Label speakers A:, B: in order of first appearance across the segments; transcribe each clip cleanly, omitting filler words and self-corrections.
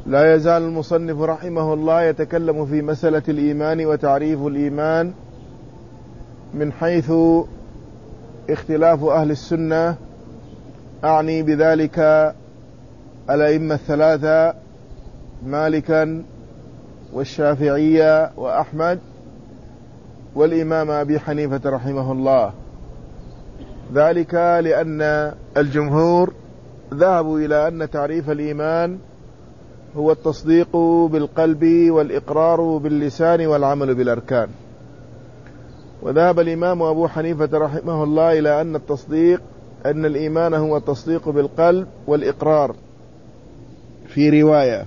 A: لا يزال المصنف رحمه الله يتكلم في مسألة الإيمان وتعريف الإيمان من حيث اختلاف أهل السنة، أعني بذلك الأئمة الثلاثة مالكا والشافعية وأحمد والإمام أبي حنيفة رحمه الله، ذلك لأن الجمهور ذهبوا إلى أن تعريف الإيمان هو التصديق بالقلب والإقرار باللسان والعمل بالأركان. وذهب الإمام أبو حنيفة رحمه الله إلى أن الإيمان هو التصديق بالقلب والإقرار في رواية.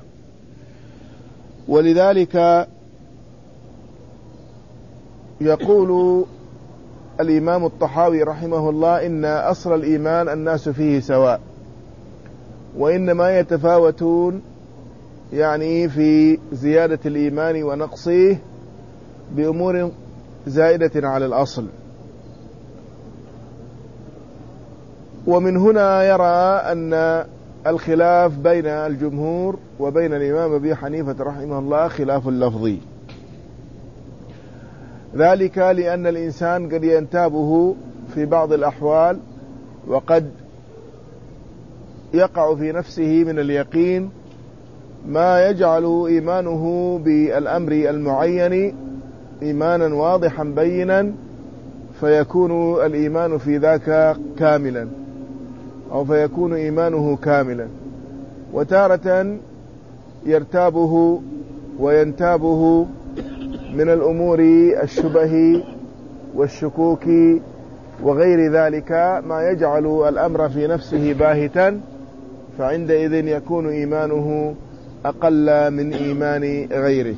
A: ولذلك يقول الإمام الطحاوي رحمه الله إن أصل الإيمان الناس فيه سواء، وإنما يتفاوتون يعني في زيادة الإيمان ونقصه بأمور زائدة على الأصل. ومن هنا يرى أن الخلاف بين الجمهور وبين الإمام أبي حنيفة رحمه الله خلاف لفظي، ذلك لأن الإنسان قد ينتابه في بعض الأحوال، وقد يقع في نفسه من اليقين ما يجعل إيمانه بالأمر المعين إيمانا واضحا بينا، فيكون الإيمان في ذاك كاملا أو فيكون إيمانه كاملا. وتارة يرتابه وينتابه من الأمور الشبه والشكوك وغير ذلك ما يجعل الأمر في نفسه باهتا، فعندئذ يكون إيمانه أقل من إيمان غيره.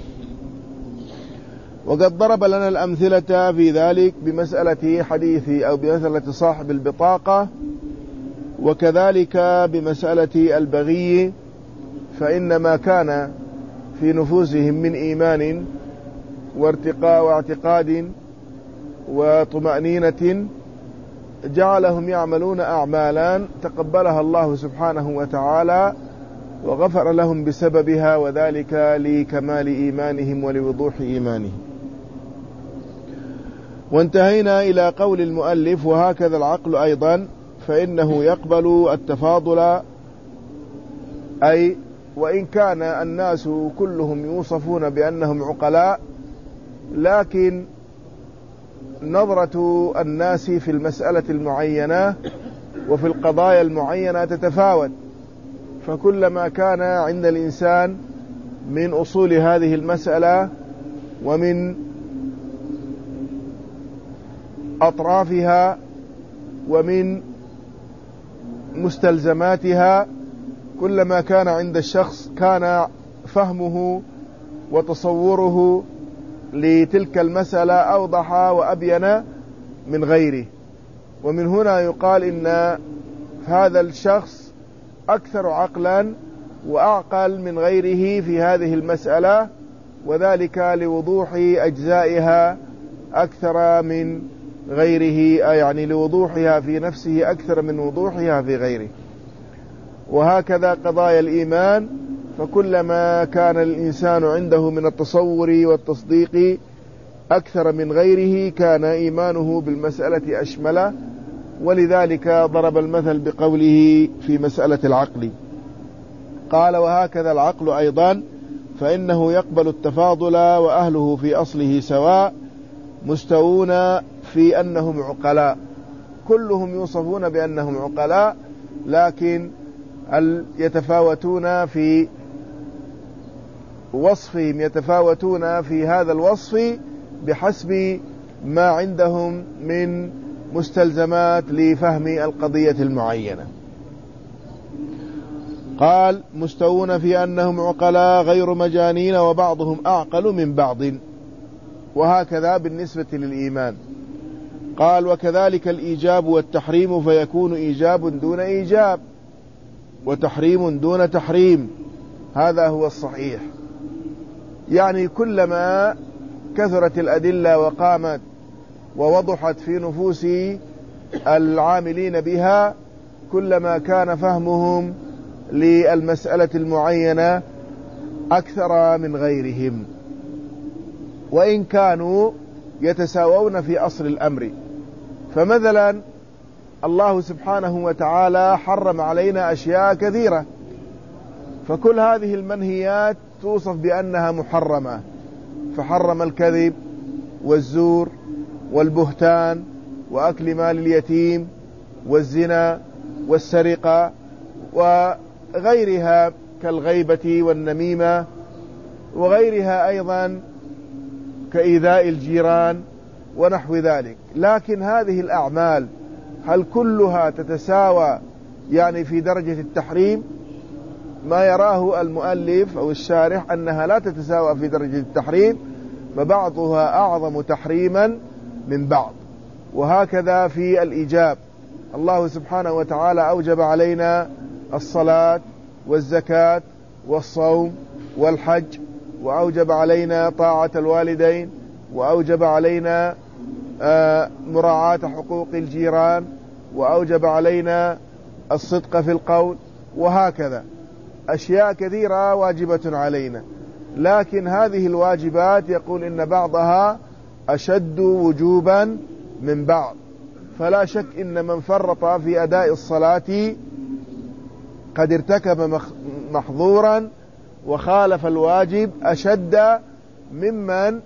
A: وقد ضرب لنا الأمثلة في ذلك بمسألة حديث أو بمسألة صاحب البطاقة، وكذلك بمسألة البغي، فإن ما كان في نفوسهم من إيمان وارتقاء واعتقاد وطمأنينة جعلهم يعملون أعمالا تقبلها الله سبحانه وتعالى وغفر لهم بسببها، وذلك لكمال إيمانهم ولوضوح إيمانهم. وانتهينا إلى قول المؤلف: وهكذا العقل أيضا فإنه يقبل التفاضل، أي وإن كان الناس كلهم يوصفون بأنهم عقلاء، لكن نظرة الناس في المسألة المعينة وفي القضايا المعينة تتفاوت، فكلما كان عند الإنسان من أصول هذه المسألة ومن أطرافها ومن مستلزماتها، كلما كان عند الشخص كان فهمه وتصوره لتلك المسألة أوضح وأبين من غيره. ومن هنا يقال إن هذا الشخص أكثر عقلا وأعقل من غيره في هذه المسألة، وذلك لوضوح أجزائها أكثر من غيره، يعني لوضوحها في نفسه أكثر من وضوحها في غيره. وهكذا قضايا الإيمان، فكلما كان الإنسان عنده من التصور والتصديق أكثر من غيره كان إيمانه بالمسألة أشمل. ولذلك ضرب المثل بقوله في مسألة العقل، قال: وهكذا العقل أيضا فإنه يقبل التفاضل وأهله في أصله سواء، مستوون في أنهم عقلاء، كلهم يوصفون بأنهم عقلاء، لكن يتفاوتون في وصفهم، يتفاوتون في هذا الوصف بحسب ما عندهم من مستلزمات لفهم القضية المعينة. قال: مستوون في أنهم عقلاء غير مجانين، وبعضهم أعقل من بعض. وهكذا بالنسبة للإيمان. قال: وكذلك الإيجاب والتحريم، فيكون إيجاب دون إيجاب وتحريم دون تحريم، هذا هو الصحيح. يعني كلما كثرت الأدلة وقامت ووضحت في نفوس العاملين بها، كلما كان فهمهم للمسألة المعينة أكثر من غيرهم، وإن كانوا يتساوون في أصل الأمر. فمثلا الله سبحانه وتعالى حرم علينا أشياء كثيرة، فكل هذه المنهيات توصف بأنها محرمة، فحرم الكذب والزور والبهتان وأكل مال اليتيم والزنا والسرقة وغيرها كالغيبة والنميمة، وغيرها أيضا كإيذاء الجيران ونحو ذلك. لكن هذه الأعمال هل كلها تتساوى يعني في درجة التحريم؟ ما يراه المؤلف أو الشارح أنها لا تتساوى في درجة التحريم، فبعضها أعظم تحريما من بعض. وهكذا في الإيجاب، الله سبحانه وتعالى أوجب علينا الصلاة والزكاة والصوم والحج، وأوجب علينا طاعة الوالدين، وأوجب علينا مراعاة حقوق الجيران، وأوجب علينا الصدق في القول، وهكذا أشياء كثيرة واجبة علينا. لكن هذه الواجبات يقول إن بعضها أشد وجوبا من بعض، فلا شك إن من فرط في أداء الصلاة قد ارتكب محظورا وخالف الواجب أشد ممن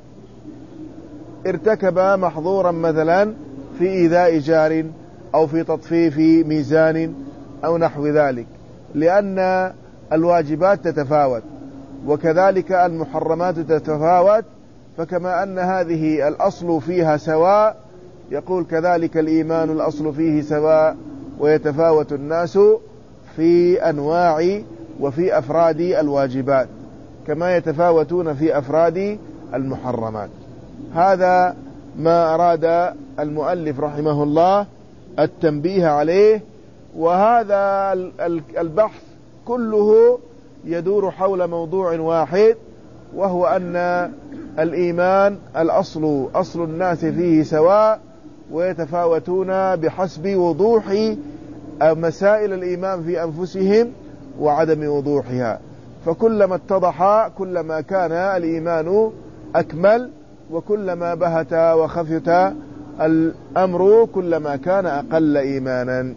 A: ارتكب محظورا مثلا في إيذاء جار أو في تطفيف ميزان أو نحو ذلك، لأن الواجبات تتفاوت، وكذلك المحرمات تتفاوت. فكما أن هذه الأصل فيها سواء، يقول كذلك الإيمان الأصل فيه سواء، ويتفاوت الناس في أنواع وفي أفراد الواجبات كما يتفاوتون في أفراد المحرمات. هذا ما أراد المؤلف رحمه الله التنبيه عليه. وهذا البحث كله يدور حول موضوع واحد، وهو أن الإيمان الأصل أصل الناس فيه سواء، ويتفاوتون بحسب وضوح مسائل الإيمان في أنفسهم وعدم وضوحها. فكلما اتضح كلما كان الإيمان أكمل، وكلما بهت وخفت الأمر كلما كان أقل إيمانا.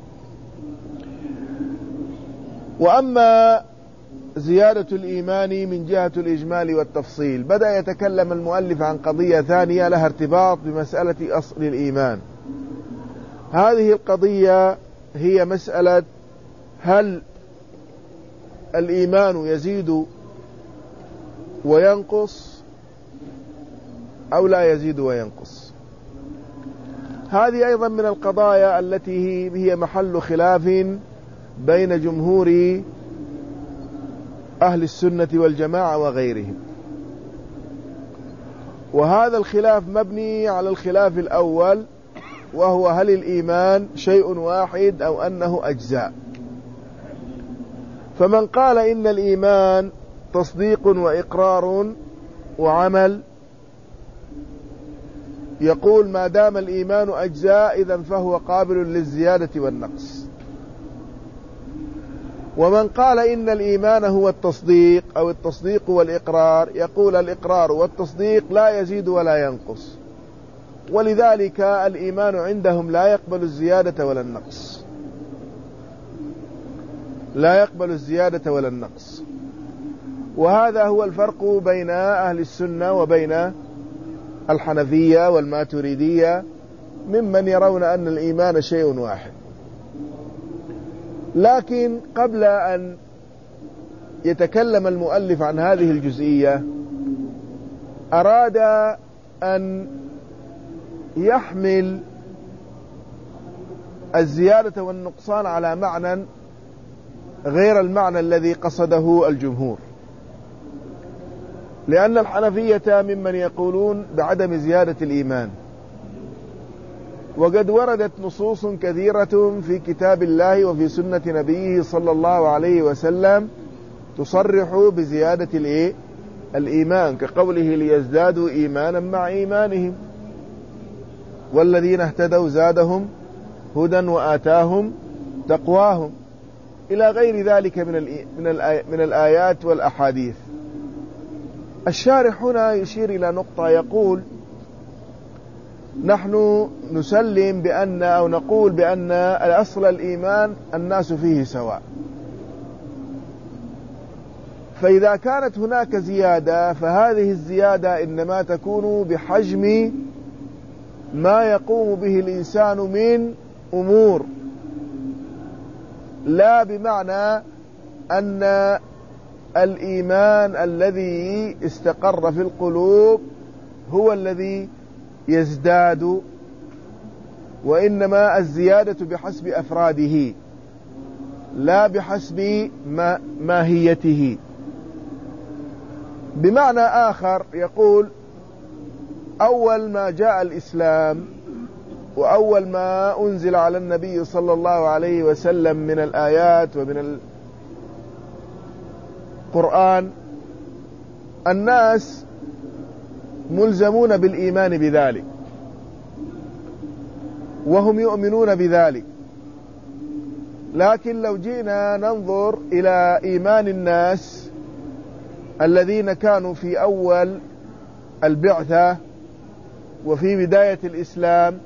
A: وأما زيادة الإيمان من جهة الإجمال والتفصيل، بدأ يتكلم المؤلف عن قضية ثانية لها ارتباط بمسألة أصل الإيمان. هذه القضية هي مسألة هل الإيمان يزيد وينقص أو لا يزيد وينقص. هذه أيضا من القضايا التي هي محل خلاف بين جمهور أهل السنة والجماعة وغيرهم. وهذا الخلاف مبني على الخلاف الأول، وهو هل الإيمان شيء واحد أو أنه أجزاء. فمن قال إن الإيمان تصديق وإقرار وعمل، يقول ما دام الإيمان أجزاء إذن فهو قابل للزيادة والنقص. ومن قال إن الإيمان هو التصديق أو التصديق والإقرار، يقول الإقرار والتصديق لا يزيد ولا ينقص، ولذلك الإيمان عندهم لا يقبل الزيادة ولا النقص، لا يقبل الزيادة ولا النقص. وهذا هو الفرق بين أهل السنة وبين الحنفية والماتريدية ممن يرون أن الإيمان شيء واحد. لكن قبل أن يتكلم المؤلف عن هذه الجزئية أراد أن يحمل الزيادة والنقصان على معنى غير المعنى الذي قصده الجمهور، لأن الحنفية ممن يقولون بعدم زيادة الإيمان، وقد وردت نصوص كثيرة في كتاب الله وفي سنة نبيه صلى الله عليه وسلم تصرح بزيادة الإيمان، كقوله ليزدادوا إيمانا مع إيمانهم، والذين اهتدوا زادهم هدى وآتاهم تقواهم. إلى غير ذلك من الآيات والأحاديث. الشارح هنا يشير إلى نقطة، يقول: نحن نسلم بأن أو نقول بأن الأصل الإيمان الناس فيه سواء، فإذا كانت هناك زيادة فهذه الزيادة إنما تكون بحجم ما يقوم به الإنسان من أمور، لا بمعنى أن الإيمان الذي استقر في القلوب هو الذي يزداد، وإنما الزيادة بحسب أفراده لا بحسب ماهيته. بمعنى آخر يقول: أول ما جاء الإسلام وأول ما أنزل على النبي صلى الله عليه وسلم من الآيات ومن القرآن الناس ملزمون بالإيمان بذلك وهم يؤمنون بذلك، لكن لو جئنا ننظر إلى إيمان الناس الذين كانوا في أول البعثة وفي بداية الإسلام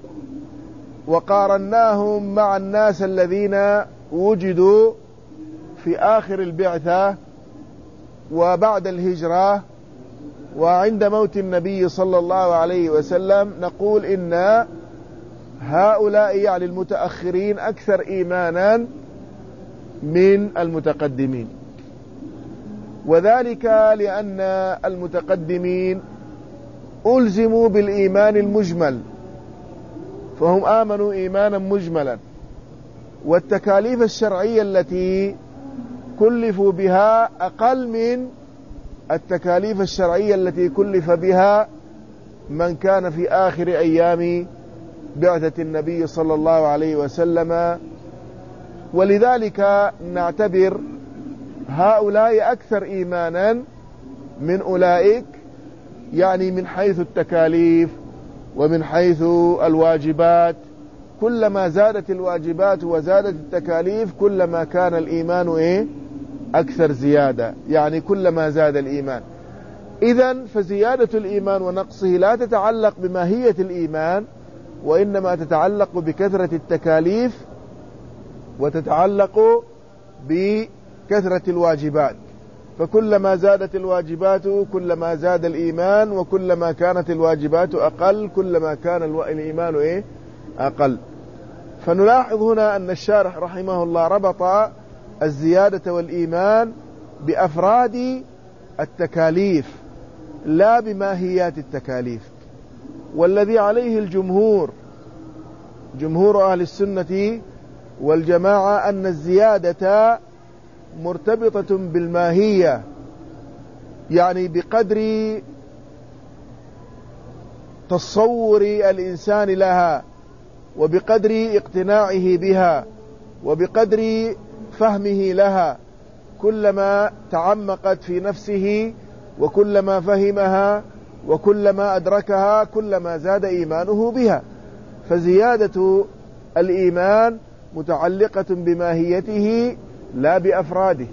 A: وقارناهم مع الناس الذين وجدوا في آخر البعثة وبعد الهجرة وعند موت النبي صلى الله عليه وسلم، نقول إن هؤلاء يعني المتأخرين أكثر إيمانا من المتقدمين، وذلك لأن المتقدمين ألزموا بالإيمان المجمل، فهم آمنوا إيمانا مجملا، والتكاليف الشرعية التي كلفوا بها أقل من التكاليف الشرعية التي كلف بها من كان في آخر أيام بعثة النبي صلى الله عليه وسلم. ولذلك نعتبر هؤلاء أكثر إيمانا من أولئك، يعني من حيث التكاليف ومن حيث الواجبات. كلما زادت الواجبات وزادت التكاليف كلما كان الإيمان أكثر زيادة، يعني كلما زاد الإيمان. إذن فزيادة الإيمان ونقصه لا تتعلق بماهية الإيمان، وإنما تتعلق بكثرة التكاليف وتتعلق بكثرة الواجبات، فكلما زادت الواجبات كلما زاد الإيمان، وكلما كانت الواجبات أقل كلما كان الإيمان أقل. فنلاحظ هنا أن الشارح رحمه الله ربط الزيادة والإيمان بأفراد التكاليف لا بماهيات التكاليف. والذي عليه الجمهور، جمهور أهل السنة والجماعة، أن الزيادة مرتبطة بالماهية، يعني بقدر تصور الإنسان لها وبقدر اقتناعه بها وبقدر فهمه لها، كلما تعمقت في نفسه وكلما فهمها وكلما أدركها كلما زاد إيمانه بها. فزيادة الإيمان متعلقة بماهيته لا بأفراده.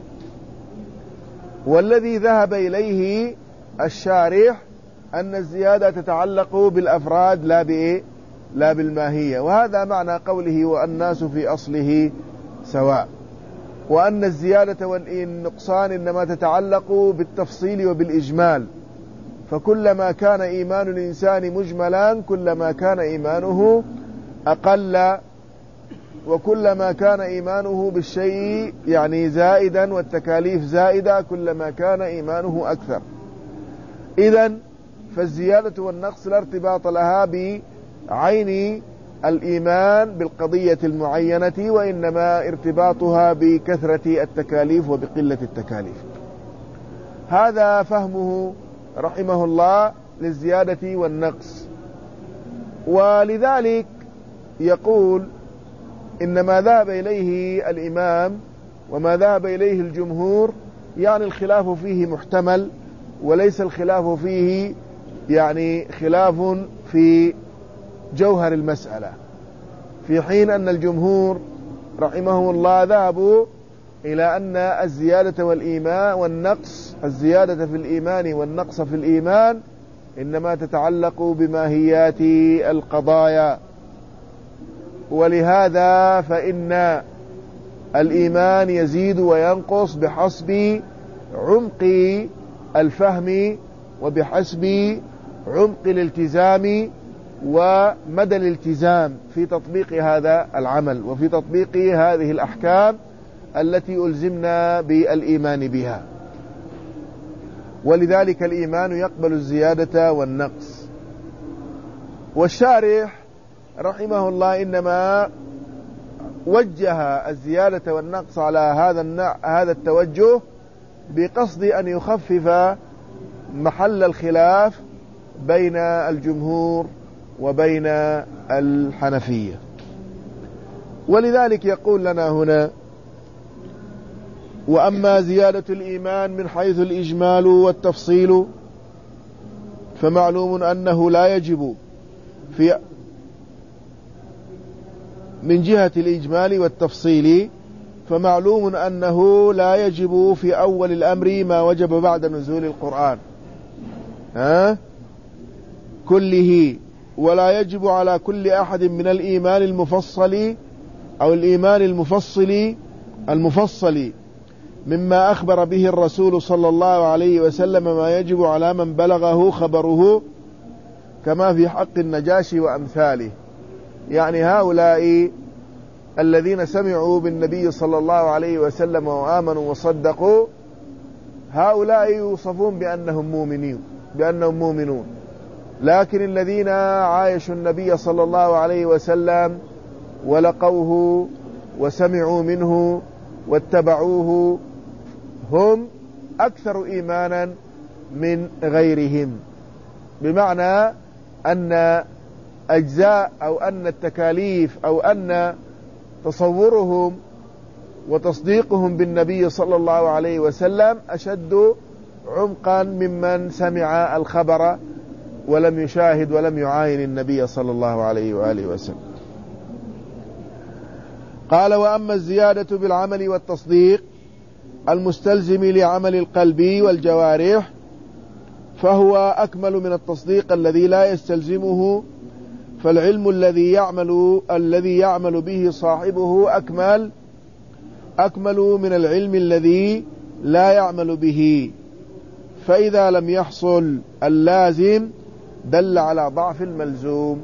A: والذي ذهب إليه الشارح أن الزيادة تتعلق بالأفراد لا بالماهية، وهذا معنى قوله: والناس في أصله سواء، وأن الزيادة والنقصان إنما تتعلق بالتفصيل وبالإجمال، فكلما كان إيمان الإنسان مجملا كلما كان إيمانه أقل، وكلما كان إيمانه بالشيء يعني زائدا والتكاليف زائدة كلما كان إيمانه أكثر. إذن فالزيادة والنقص لا ارتباط لها بعين الإيمان بالقضية المعينة، وإنما ارتباطها بكثرة التكاليف وبقلة التكاليف. هذا فهمه رحمه الله للزيادة والنقص. ولذلك يقول: إن ما ذهب إليه الإمام وما ذهب إليه الجمهور يعني الخلاف فيه محتمل، وليس الخلاف فيه يعني خلاف في جوهر المسألة، في حين أن الجمهور رحمه الله ذهبوا إلى أن الزيادة والإيمان والنقص، الزيادة في الإيمان والنقص في الإيمان إنما تتعلق بماهيات القضايا. ولهذا فإن الإيمان يزيد وينقص بحسب عمق الفهم وبحسب عمق الالتزام ومدى الالتزام في تطبيق هذا العمل وفي تطبيق هذه الأحكام التي ألزمنا بالإيمان بها. ولذلك الإيمان يقبل الزيادة والنقص. والشارح رحمه الله إنما وجه الزيادة والنقص على هذا التوجه بقصد أن يخفف محل الخلاف بين الجمهور وبين الحنفية. ولذلك يقول لنا هنا: وأما زيادة الإيمان من حيث الإجمال والتفصيل فمعلوم أنه لا يجب من جهة الإجمال والتفصيل فمعلوم أنه لا يجب في أول الأمر ما وجب بعد نزول القرآن كله، ولا يجب على كل أحد من الإيمان المفصل أو الإيمان المفصل مما أخبر به الرسول صلى الله عليه وسلم ما يجب على من بلغه خبره، كما في حق النجاشي وأمثاله. يعني هؤلاء الذين سمعوا بالنبي صلى الله عليه وسلم وآمنوا وصدقوا، هؤلاء يوصفون بأنهم مؤمنون، لكن الذين عايشوا النبي صلى الله عليه وسلم ولقوه وسمعوا منه واتبعوه هم أكثر إيمانا من غيرهم. بمعنى أن أجزاء أو أن التكاليف أو أن تصورهم وتصديقهم بالنبي صلى الله عليه وسلم أشد عمقا ممن سمع الخبر ولم يشاهد ولم يعاين النبي صلى الله عليه وآله وسلم. قال: وأما الزيادة بالعمل والتصديق المستلزم لعمل القلب والجوارح فهو أكمل من التصديق الذي لا يستلزمه، فالعلم الذي يعمل به صاحبه أكمل من العلم الذي لا يعمل به، فإذا لم يحصل اللازم دل على ضعف الملزوم.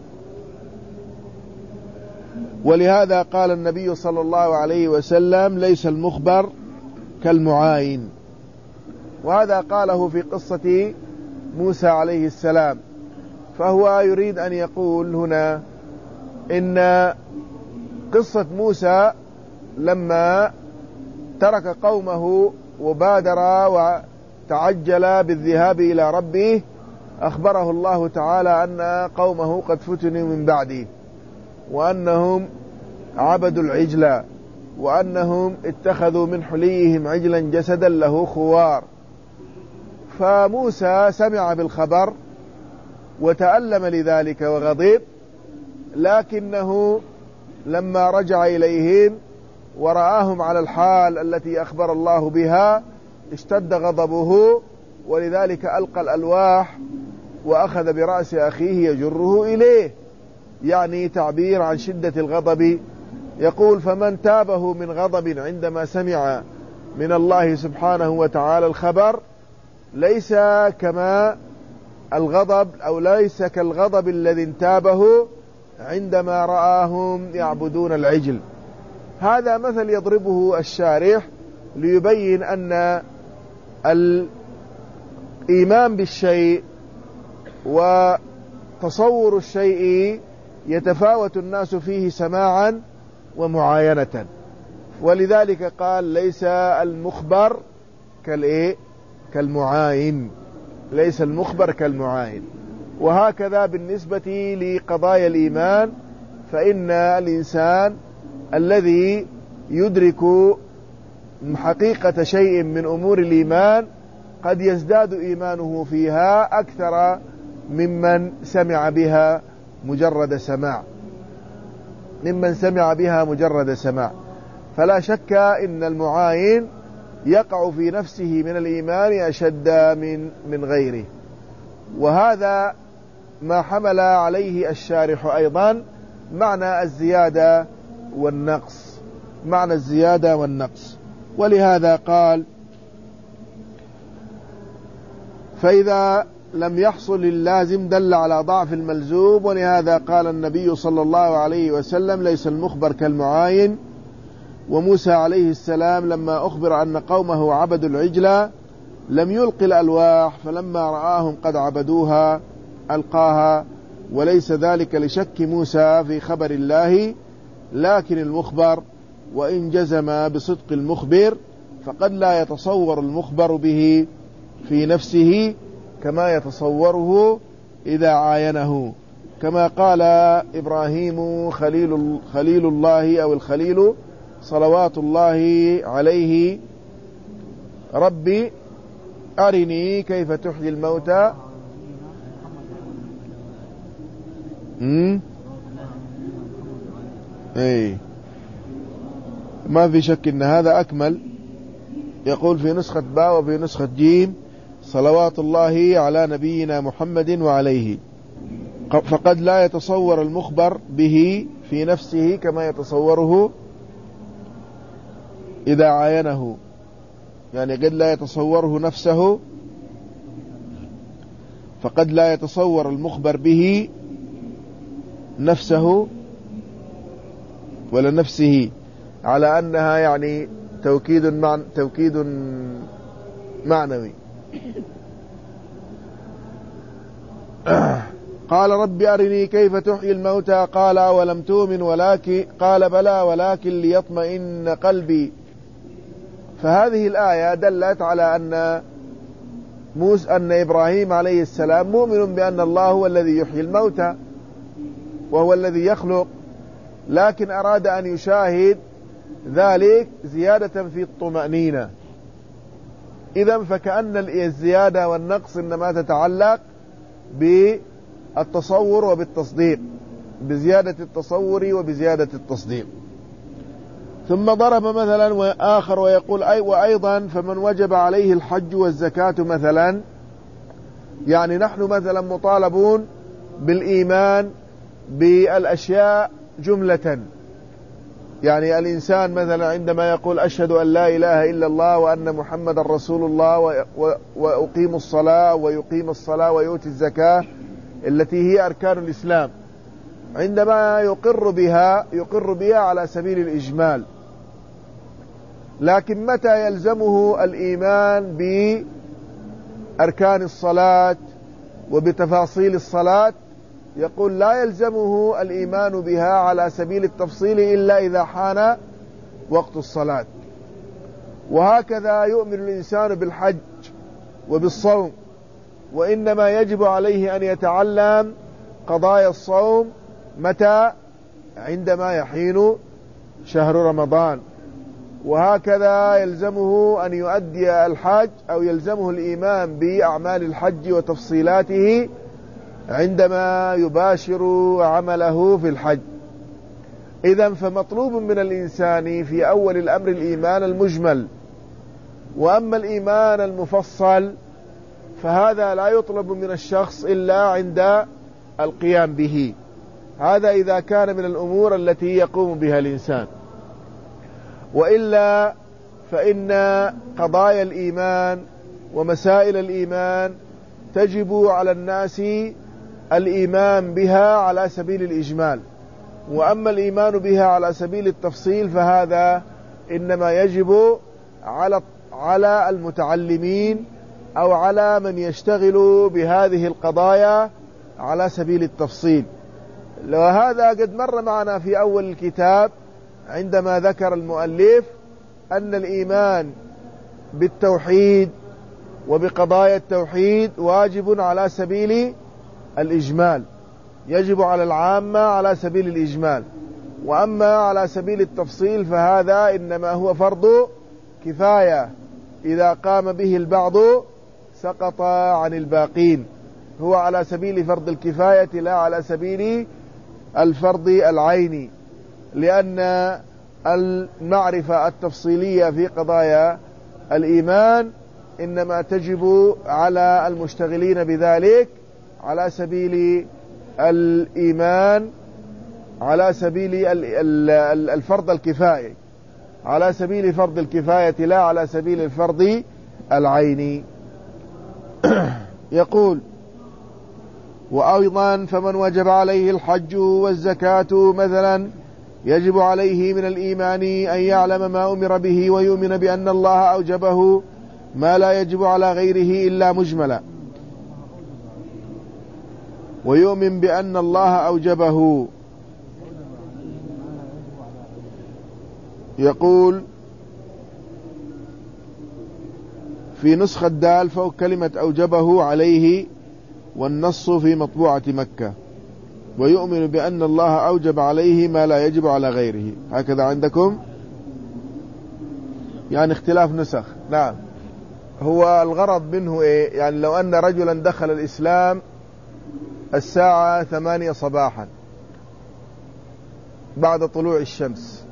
A: ولهذا قال النبي صلى الله عليه وسلم: ليس المخبر كالمعاين. وهذا قاله في قصة موسى عليه السلام. فهو يريد أن يقول هنا إن قصة موسى لما ترك قومه وبادر وتعجل بالذهاب إلى ربه، أخبره الله تعالى أن قومه قد فتنوا من بعده، وأنهم عبدوا العجل، وأنهم اتخذوا من حليهم عجلا جسدا له خوار. فموسى سمع بالخبر وتألم لذلك وغضب، لكنه لما رجع إليهم ورآهم على الحال التي أخبر الله بها اشتد غضبه، ولذلك ألقى الألواح وأخذ برأس أخيه يجره إليه، يعني تعبير عن شدة الغضب. يقول: فمن تابه من غضب عندما سمع من الله سبحانه وتعالى الخبر ليس كما الغضب أو ليس كالغضب الذي انتابه عندما رآهم يعبدون العجل. هذا مثل يضربه الشارح ليبين أن الإيمان بالشيء وتصور الشيء يتفاوت الناس فيه سماعا ومعاينة. ولذلك قال: ليس المخبر كالمعاين، ليس المخبر كالمعاين. وهكذا بالنسبة لقضايا الإيمان، فإن الإنسان الذي يدرك حقيقة شيء من أمور الإيمان قد يزداد إيمانه فيها أكثر ممن سمع بها مجرد سماع. فلا شك إن المعاين يقع في نفسه من الإيمان أشد من غيره. وهذا ما حمل عليه الشارح أيضا معنى الزيادة والنقص. ولهذا قال: فإذا لم يحصل اللازم دل على ضعف الملزوم. ولهذا قال النبي صلى الله عليه وسلم: ليس المخبر كالمعاين. وموسى عليه السلام لما أخبر أن قومه عبدوا العجلة لم يلق الألواح، فلما رآهم قد عبدوها ألقاها، وليس ذلك لشك موسى في خبر الله، لكن المخبر وإن جزم بصدق المخبر فقد لا يتصور المخبر به في نفسه كما يتصوره إذا عاينه، كما قال إبراهيم خليل الله أو الخليل صلوات الله عليه: ربي أرني كيف تحيي الموتى. ما في شك ان هذا اكمل. يقول في نسخة باء وفي نسخة جيم: صلوات الله على نبينا محمد وعليه، فقد لا يتصور المخبر به في نفسه كما يتصوره إذا عاينه، يعني قد لا يتصوره نفسه، فقد لا يتصور المخبر به نفسه ولا نفسه، على أنها يعني توكيد معنوي. قال: رب أرني كيف تحيي الموتى، قال: ولم تؤمن ولكن قال: بلى ولكن ليطمئن قلبي. فهذه الآية دلت على أن إبراهيم عليه السلام مؤمن بأن الله هو الذي يحيي الموتى وهو الذي يخلق، لكن أراد أن يشاهد ذلك زيادة في الطمأنينة. إذن فكأن الزيادة والنقص إنما تتعلق بالتصور وبالتصديق، بزيادة التصور وبزيادة التصديق. ثم ضرب مثلا آخر ويقول: وأيضا فمن وجب عليه الحج والزكاة مثلا، يعني نحن مثلا مطالبون بالإيمان بالأشياء جملة. يعني الإنسان مثلا عندما يقول: أشهد أن لا إله إلا الله وأن محمد رسول الله وأقيم الصلاة ويقيم الصلاة ويؤتي الزكاة التي هي أركان الإسلام، عندما يقر بها على سبيل الإجمال. لكن متى يلزمه الإيمان بأركان الصلاة وبتفاصيل الصلاة، يقول: لا يلزمه الإيمان بها على سبيل التفصيل إلا إذا حان وقت الصلاة. وهكذا يؤمن الإنسان بالحج وبالصوم، وإنما يجب عليه أن يتعلم قضايا الصوم متى؟ عندما يحين شهر رمضان. وهكذا يلزمه أن يؤدي الحج أو يلزمه الإيمان بأعمال الحج وتفصيلاته عندما يباشر عمله في الحج. إذن فمطلوب من الإنسان في أول الأمر الإيمان المجمل، وأما الإيمان المفصل فهذا لا يطلب من الشخص إلا عند القيام به. هذا إذا كان من الأمور التي يقوم بها الإنسان، وإلا فإن قضايا الإيمان ومسائل الإيمان تجب على الناس الإيمان بها على سبيل الإجمال، وأما الإيمان بها على سبيل التفصيل فهذا إنما يجب على المتعلمين أو على من يشتغل بهذه القضايا على سبيل التفصيل. وهذا قد مر معنا في أول الكتاب عندما ذكر المؤلف أن الإيمان بالتوحيد وبقضايا التوحيد واجب على سبيل الإجمال، يجب على العامة على سبيل الإجمال، وأما على سبيل التفصيل فهذا إنما هو فرض كفاية، إذا قام به البعض سقط عن الباقين. هو على سبيل فرض الكفاية لا على سبيل الفرض العيني، لأن المعرفة التفصيلية في قضايا الإيمان إنما تجب على المشتغلين بذلك على سبيل الإيمان، على سبيل الفرض الكفاية، على سبيل فرض الكفاية لا على سبيل الفرض العيني. يقول: وأيضا فمن وجب عليه الحج والزكاة مثلا يجب عليه من الإيمان أن يعلم ما أمر به ويؤمن بأن الله أوجبه ما لا يجب على غيره إلا مجملا، ويؤمن بأن الله أوجبه. يقول في نسخة دال فوق كلمة أوجبه عليه والنص في مطبوعة مكة: ويؤمن بأن الله أوجب عليه ما لا يجب على غيره. هكذا عندكم؟ يعني اختلاف نسخ. نعم. هو الغرض منه إيه؟ يعني لو أن رجلا دخل الإسلام الساعة 8 صباحا بعد طلوع الشمس،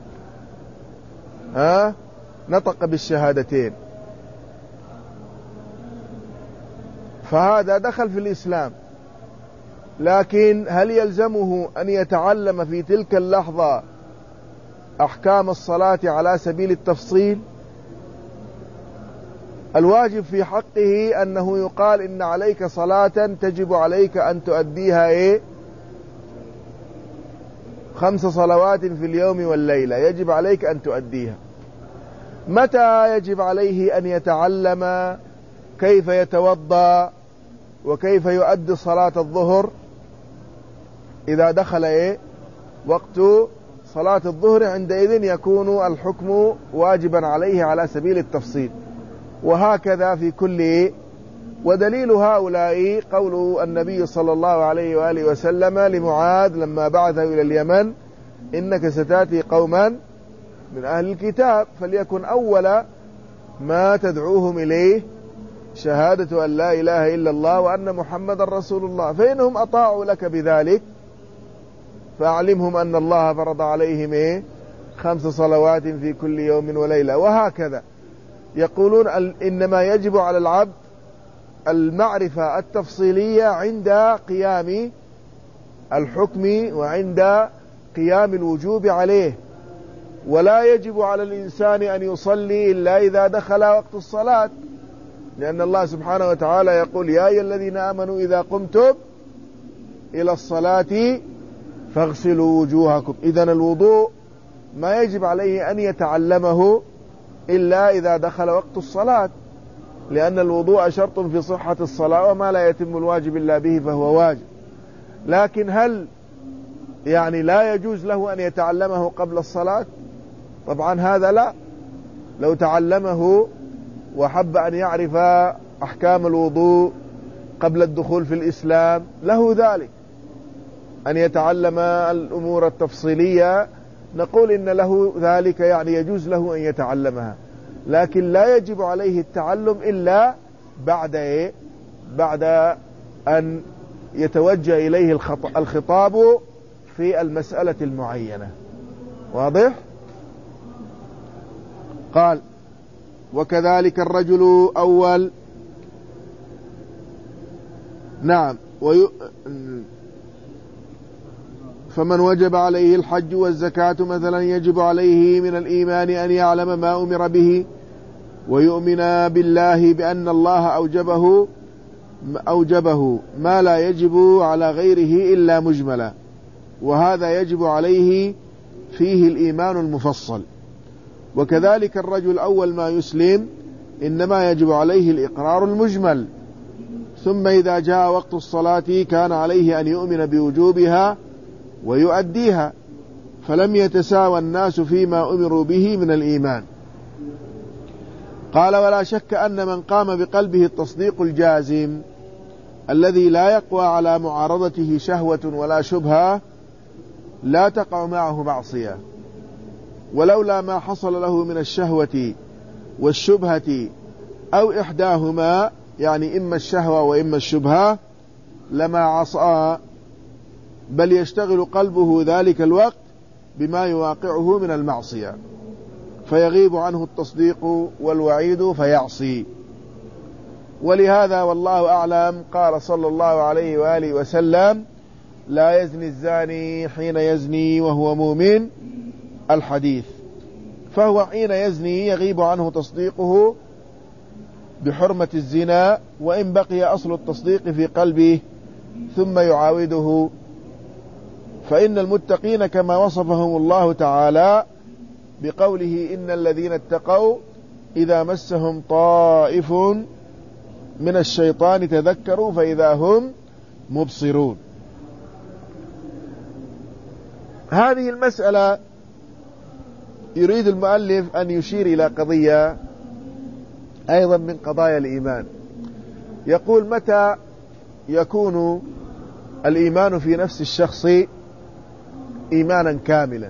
A: نطق بالشهادتين، فهذا دخل في الإسلام، لكن هل يلزمه أن يتعلم في تلك اللحظة أحكام الصلاة على سبيل التفصيل؟ الواجب في حقه أنه يقال إن عليك صلاة تجب عليك أن تؤديها 5 صلوات في اليوم والليلة، يجب عليك أن تؤديها. متى يجب عليه أن يتعلم كيف يتوضأ وكيف يؤدي صلاة الظهر؟ إذا دخل وقت صلاة الظهر، عندئذ يكون الحكم واجبا عليه على سبيل التفصيل. وهكذا في كل. ودليل هؤلاء قول النبي صلى الله عليه وآله وسلم لمعاذ لما بعثه إلى اليمن: إنك ستأتي قوما من أهل الكتاب فليكن أول ما تدعوهم إليه شهادة أن لا إله إلا الله وأن محمد رسول الله، فإنهم أطاعوا لك بذلك فأعلمهم أن الله فرض عليهم 5 صلوات في كل يوم وليلة. وهكذا يقولون إنما يجب على العبد المعرفة التفصيلية عند قيام الحكم وعند قيام الوجوب عليه، ولا يجب على الإنسان أن يصلي إلا إذا دخل وقت الصلاة، لأن الله سبحانه وتعالى يقول: يا أيها الذين آمنوا إذا قمتم إلى الصلاة فاغسلوا وجوهكم. إذن الوضوء ما يجب عليه أن يتعلمه إلا إذا دخل وقت الصلاة، لأن الوضوء شرط في صحة الصلاة، وما لا يتم الواجب إلا به فهو واجب. لكن هل يعني لا يجوز له أن يتعلمه قبل الصلاة؟ طبعا هذا لا. لو تعلمه وحب أن يعرف أحكام الوضوء قبل الدخول في الإسلام له ذلك، أن يتعلم الأمور التفصيلية، نقول إن له ذلك، يعني يجوز له أن يتعلمها، لكن لا يجب عليه التعلم إلا بعد أن يتوجه إليه الخطاب في المسألة المعينة. واضح؟ قال: وكذلك الرجل أول. نعم. فمن وجب عليه الحج والزكاة مثلا يجب عليه من الإيمان أن يعلم ما أمر به ويؤمن بالله بأن الله أوجبه ما لا يجب على غيره إلا مجملا، وهذا يجب عليه فيه الإيمان المفصل. وكذلك الرجل أول ما يسلم إنما يجب عليه الإقرار المجمل، ثم إذا جاء وقت الصلاة كان عليه أن يؤمن بوجوبها ويؤديها، فلم يتساوى الناس فيما أمروا به من الإيمان. قال: ولا شك أن من قام بقلبه التصديق الجازم الذي لا يقوى على معارضته شهوة ولا شبهة لا تقع معه معصية، ولولا ما حصل له من الشهوة والشبهة أو إحداهما، يعني إما الشهوة وإما الشبهة، لما عصى، بل يشتغل قلبه ذلك الوقت بما يواقعه من المعصية، فيغيب عنه التصديق والوعيد فيعصي. ولهذا والله أعلم قال صلى الله عليه وآله وسلم: لا يزني الزاني حين يزني وهو مؤمن، الحديث. فهو حين يزني يغيب عنه تصديقه بحرمة الزنا، وإن بقي أصل التصديق في قلبه ثم يعاوده. فإن المتقين كما وصفهم الله تعالى بقوله: إن الذين اتقوا إذا مسهم طائف من الشيطان تذكروا فإذا هم مبصرون. هذه المسألة يريد المؤلف أن يشير إلى قضية أيضا من قضايا الإيمان. يقول: متى يكون الإيمان في نفس الشخص إيمانا كاملا؟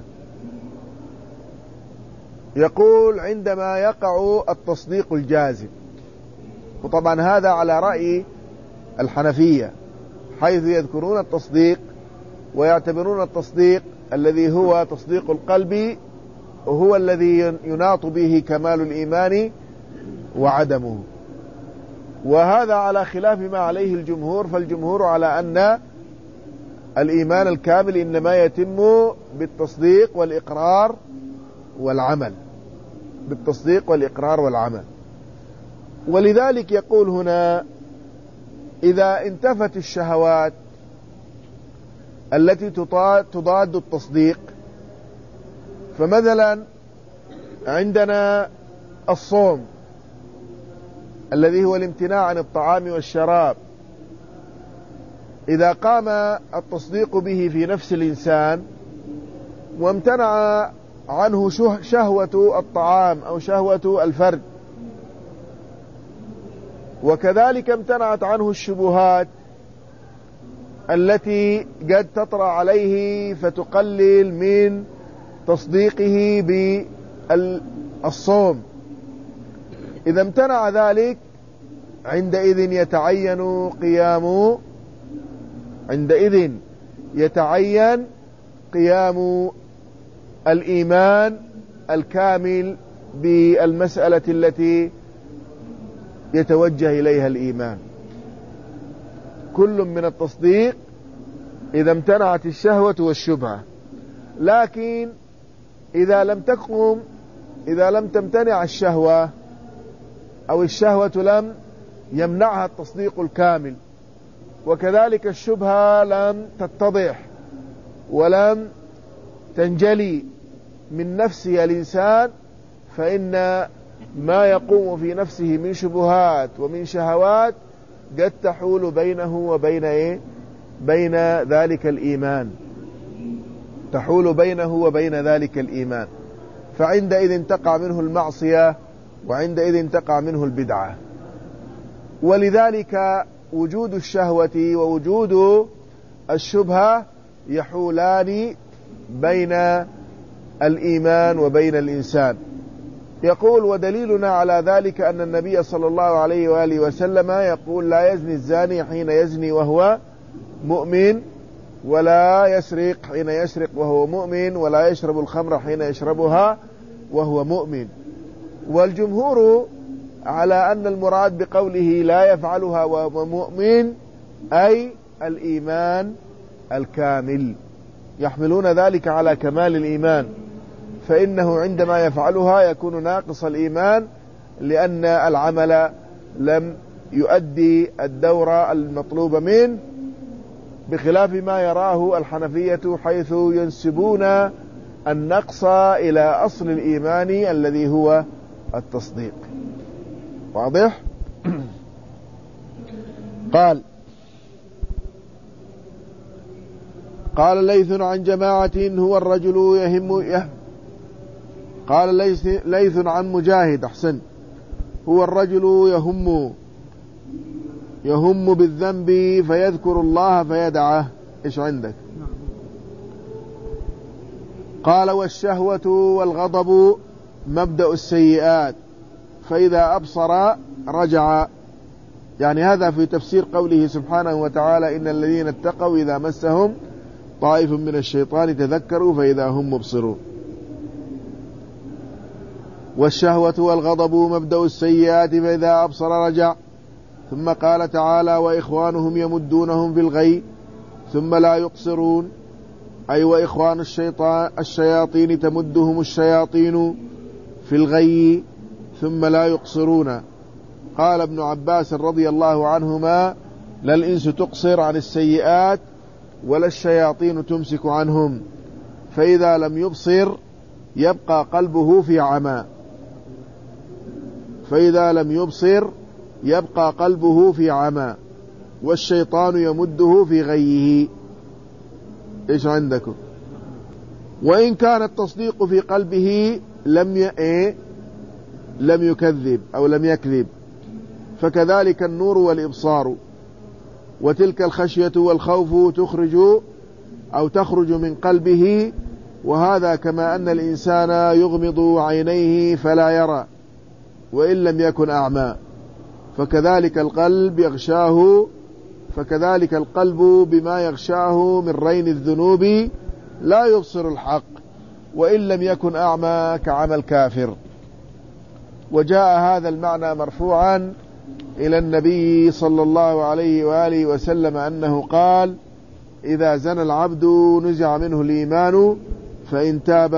A: يقول: عندما يقع التصديق الجازم. وطبعا هذا على رأي الحنفية، حيث يذكرون التصديق ويعتبرون التصديق الذي هو تصديق القلب وهو الذي يناط به كمال الإيمان وعدمه. وهذا على خلاف ما عليه الجمهور، فالجمهور على أن الإيمان الكامل إنما يتم بالتصديق والإقرار والعمل، بالتصديق والإقرار والعمل. ولذلك يقول هنا: إذا انتفت الشهوات التي تضاد التصديق، فمثلا عندنا الصوم الذي هو الامتناع عن الطعام والشراب، إذا قام التصديق به في نفس الإنسان وامتنع عنه شهوة الطعام أو شهوة الفرد، وكذلك امتنعت عنه الشبهات التي قد تطرأ عليه فتقلل من تصديقه بالصوم، إذا امتنع ذلك عندئذ يتعين قيام الإيمان الكامل بالمسألة التي يتوجه إليها الإيمان. كل من التصديق إذا امتنعت الشهوة والشبهة. لكن إذا لم تمتنع الشهوة أو الشهوة لم يمنعها التصديق الكامل، وكذلك الشبهة لم تتضح ولم تنجلي من نفسه الإنسان، فإن ما يقوم في نفسه من شبهات ومن شهوات قد تحول بينه وبين بين ذلك الإيمان، تحول بينه وبين ذلك الإيمان، فعندئذ تقع منه المعصية وعندئذ تقع منه البدعة. ولذلك وجود الشهوة ووجود الشبهة يحولان بين الإيمان وبين الإنسان. يقول: ودليلنا على ذلك أن النبي صلى الله عليه وآله وسلم يقول: لا يزني الزاني حين يزني وهو مؤمن، ولا يسرق حين يسرق وهو مؤمن، ولا يشرب الخمر حين يشربها وهو مؤمن. والجمهور على أن المراد بقوله لا يفعلها وهو مؤمن أي الإيمان الكامل، يحملون ذلك على كمال الإيمان، فإنه عندما يفعلها يكون ناقص الإيمان، لأن العمل لم يؤدي الدور المطلوب منه، بخلاف ما يراه الحنفية حيث ينسبون النقص إلى أصل الإيمان الذي هو التصديق. واضح؟ قال ليث عن جماعة هو الرجل قال ليث عن مجاهد أحسن هو الرجل يهم بالذنب فيذكر الله فيدعه. إيش عندك؟ قال: والشهوة والغضب مبدأ السيئات فإذا أبصر رجع. يعني هذا في تفسير قوله سبحانه وتعالى: إن الذين اتقوا إذا مسهم طائف من الشيطان تذكروا فإذا هم مبصرون. والشهوة والغضب مبدأ السيئات فإذا أبصر رجع. ثم قال تعالى وإخوانهم يمدونهم في الغي ثم لا يقصرون، أي وإخوان الشياطين تمدهم الشياطين في الغي ثم لا يقصرون. قال ابن عباس رضي الله عنهما لا الإنس تقصر عن السيئات ولا الشياطين تمسك عنهم، فإذا لم يبصر يبقى قلبه في عمى، فإذا لم يبصر يبقى قلبه في عمى، والشيطان يمده في غيه. إيش عندكم؟ وإن كان التصديق في قلبه لم يكذب أو لم يكذب، فكذلك النور والإبصار. وتلك الخشية والخوف تخرج من قلبه، وهذا كما أن الإنسان يغمض عينيه فلا يرى وإن لم يكن أعمى، فكذلك القلب بما يغشاه من رين الذنوب لا يبصر الحق وإن لم يكن أعمى كعمى الكافر. وجاء هذا المعنى مرفوعا إلى النبي صلى الله عليه وآله وسلم أنه قال إذا زنى العبد نزع منه الإيمان فإن تاب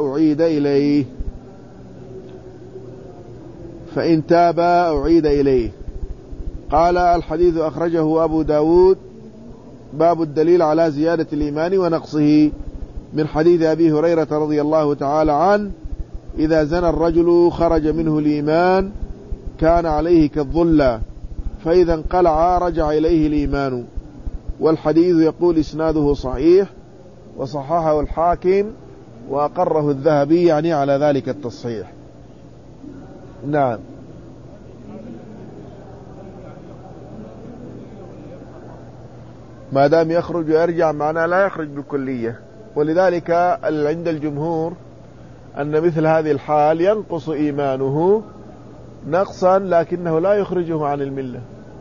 A: أعيد إليه. قال الحديث أخرجه أبو داود باب الدليل على زيادة الإيمان ونقصه، من حديث أبي هريرة رضي الله تعالى عنه إذا زنى الرجل خرج منه الإيمان كان عليه كالظلة، فإذا انقلع رجع إليه الإيمان. والحديث يقول إسناده صحيح، وصححه الحاكم وأقره الذهبي يعني على ذلك التصحيح. نعم. ما دام يخرج ويرجع معناه لا يخرج بالكلية، ولذلك عند الجمهور أن مثل هذه الحال ينقص إيمانه نقصا لكنه لا يخرجه عن الملة.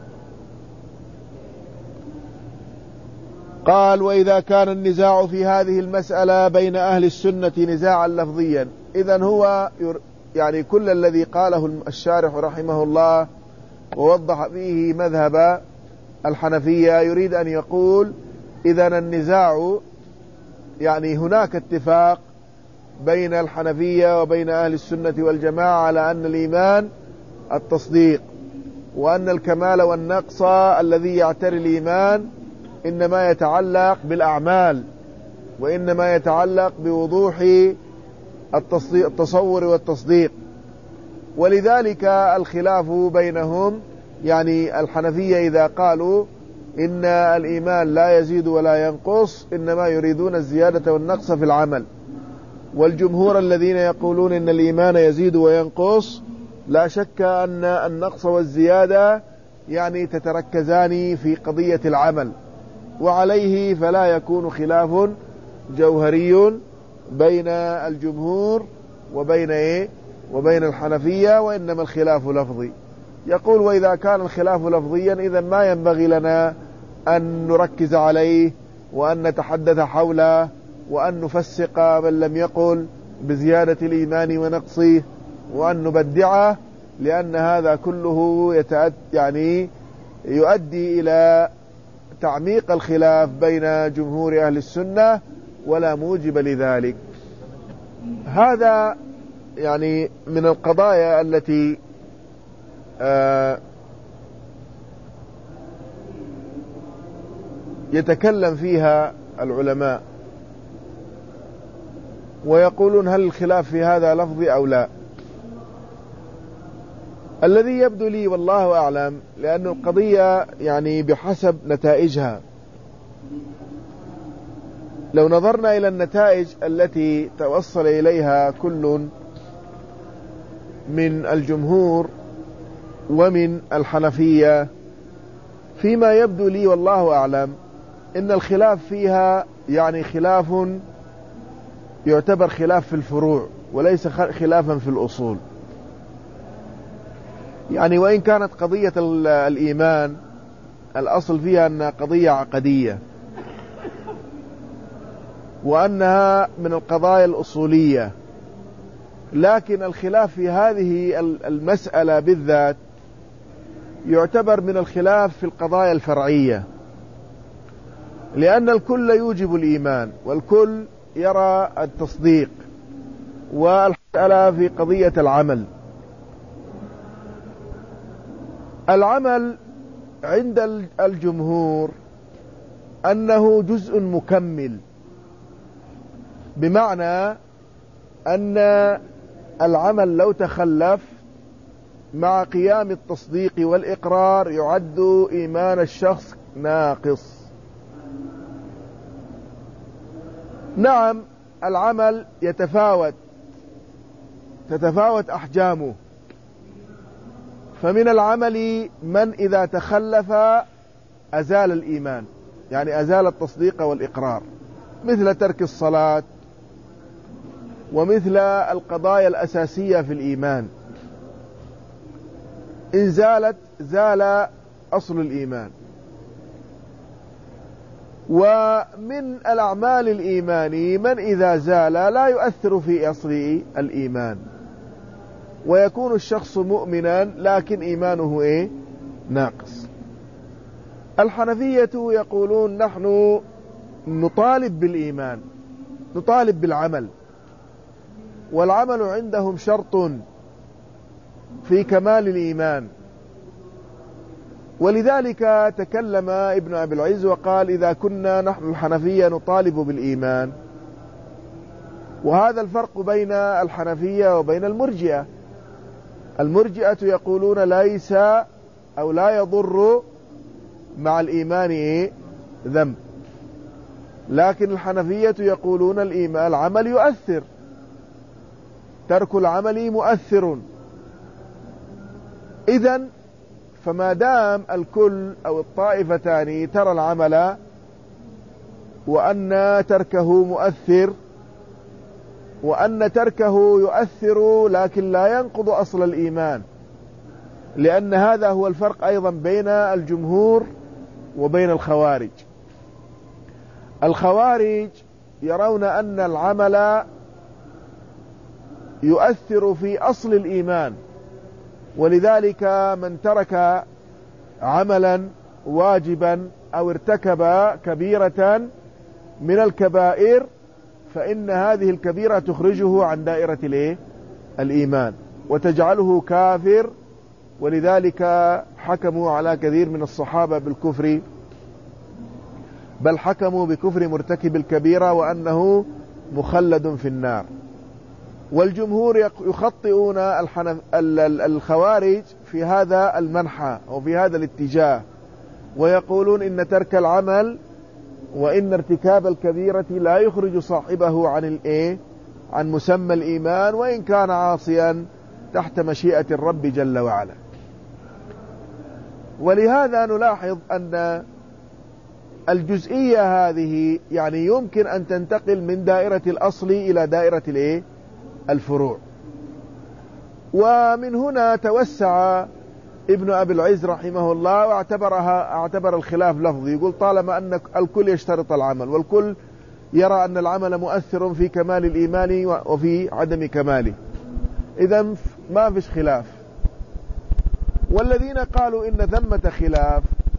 A: قال وإذا كان النزاع في هذه المسألة بين أهل السنة نزاعا لفظيا، إذن هو يعني كل الذي قاله الشارح رحمه الله ووضح فيه مذهب الحنفية يريد أن يقول إذن النزاع يعني هناك اتفاق بين الحنفية وبين أهل السنة والجماعة على أن الإيمان التصديق، وأن الكمال والنقص الذي يعتري الإيمان إنما يتعلق بالأعمال، وإنما يتعلق بوضوح التصور والتصديق. ولذلك الخلاف بينهم، يعني الحنفية إذا قالوا إن الإيمان لا يزيد ولا ينقص إنما يريدون الزيادة والنقص في العمل، والجمهور الذين يقولون إن الإيمان يزيد وينقص لا شك أن النقص والزيادة يعني تتركزان في قضية العمل، وعليه فلا يكون خلاف جوهري بين الجمهور وبين الحنفية، وإنما الخلاف لفظي. يقول وإذا كان الخلاف لفظيا إذن ما ينبغي لنا أن نركز عليه وأن نتحدث حوله وأن نفسق من لم يقل بزيادة الإيمان ونقصه وأن نبدعه، لأن هذا كله يعني يؤدي إلى تعميق الخلاف بين جمهور أهل السنة ولا موجب لذلك. هذا يعني من القضايا التي يتكلم فيها العلماء ويقولون هل الخلاف في هذا لفظي أو لا. الذي يبدو لي والله أعلم، لأن القضية يعني بحسب نتائجها، لو نظرنا إلى النتائج التي توصل إليها كل من الجمهور ومن الحنفية، فيما يبدو لي والله أعلم إن الخلاف فيها يعني خلاف يعتبر خلاف في الفروع وليس خلافا في الأصول. يعني وإن كانت قضية الإيمان الأصل فيها أنها قضية عقدية، وأنها من القضايا الأصولية، لكن الخلاف في هذه المسألة بالذات يعتبر من الخلاف في القضايا الفرعية، لأن الكل يوجب الإيمان والكل يرى التصديق، والمسألة في قضية العمل عند الجمهور أنه جزء مكمل، بمعنى أن العمل لو تخلف مع قيام التصديق والإقرار يعد إيمان الشخص ناقص. نعم العمل تتفاوت أحجامه، فمن العمل من إذا تخلف أزال الإيمان، يعني أزال التصديق والإقرار، مثل ترك الصلاة ومثل القضايا الأساسية في الإيمان، إن زالت زال أصل الإيمان. ومن الأعمال الإيمان من إذا زال لا يؤثر في أصل الإيمان، ويكون الشخص مؤمنا لكن إيمانه ناقص. الحنفية يقولون نحن نطالب بالإيمان، نطالب بالعمل، والعمل عندهم شرط في كمال الإيمان. ولذلك تكلم ابن أبي العز وقال إذا كنا نحن الحنفية نطالب بالإيمان. وهذا الفرق بين الحنفية وبين المرجئة. المرجئة يقولون ليس أو لا يضر مع الإيمان ذنب، لكن الحنفية يقولون العمل يؤثر، ترك العمل مؤثر. إذن فما دام الكل أو الطائفتان ترى العمل وأن تركه مؤثر، وأن تركه يؤثر لكن لا ينقض أصل الإيمان، لأن هذا هو الفرق أيضا بين الجمهور وبين الخوارج. الخوارج يرون أن العمل يؤثر في أصل الإيمان، ولذلك من ترك عملا واجبا أو ارتكب كبيرة من الكبائر فإن هذه الكبيرة تخرجه عن دائرة الإيمان وتجعله كافر. ولذلك حكموا على كثير من الصحابة بالكفر، بل حكموا بكفر مرتكب الكبيرة وأنه مخلد في النار. والجمهور يخطئون الخوارج في هذا المنحى أو في هذا الاتجاه، ويقولون إن ترك العمل وإن ارتكاب الكبيرة لا يخرج صاحبه عن مسمى الإيمان وإن كان عاصيا تحت مشيئة الرب جل وعلا. ولهذا نلاحظ أن الجزئية هذه يعني يمكن أن تنتقل من دائرة الأصل إلى دائرة الفروع. ومن هنا توسع ابن أبي العز رحمه الله واعتبر الخلاف لفظي، يقول طالما أن الكل يشترط العمل والكل يرى أن العمل مؤثر في كمال الإيمان وفي عدم كماله، إذن ما فيش خلاف. والذين قالوا إن ثمة خلاف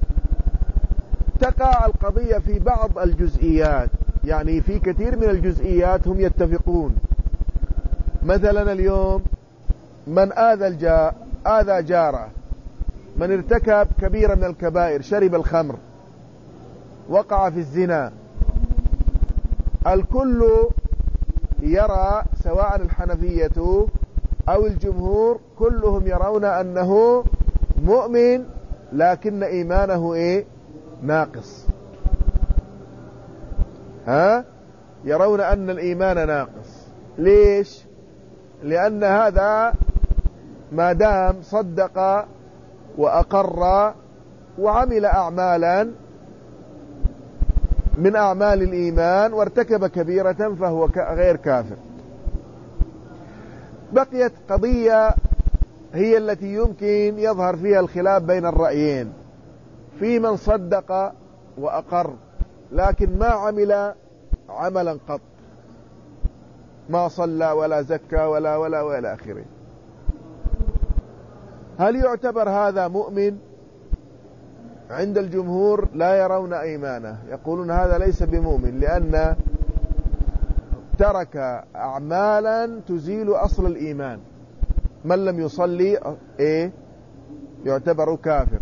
A: تقع القضية في بعض الجزئيات، يعني في كثير من الجزئيات هم يتفقون. مثلا اليوم من آذى جاره، من ارتكب كبيرة من الكبائر، شرب الخمر، وقع في الزنا، الكل يرى سواء الحنفية أو الجمهور كلهم يرون أنه مؤمن لكن إيمانه ناقص. يرون أن الإيمان ناقص. ليش؟ لأن هذا ما دام صدق وأقر وعمل أعمالا من أعمال الإيمان وارتكب كبيرة فهو غير كافر. بقيت قضية هي التي يمكن يظهر فيها الخلاف بين الرأيين، في من صدق وأقر لكن ما عمل عملا قط، ما صلى ولا زكى ولا وإلى آخره. هل يعتبر هذا مؤمن؟ عند الجمهور لا يرون إيمانه، يقولون هذا ليس بمؤمن، لأن ترك أعمالا تزيل أصل الإيمان. من لم يصلي يعتبر كافر.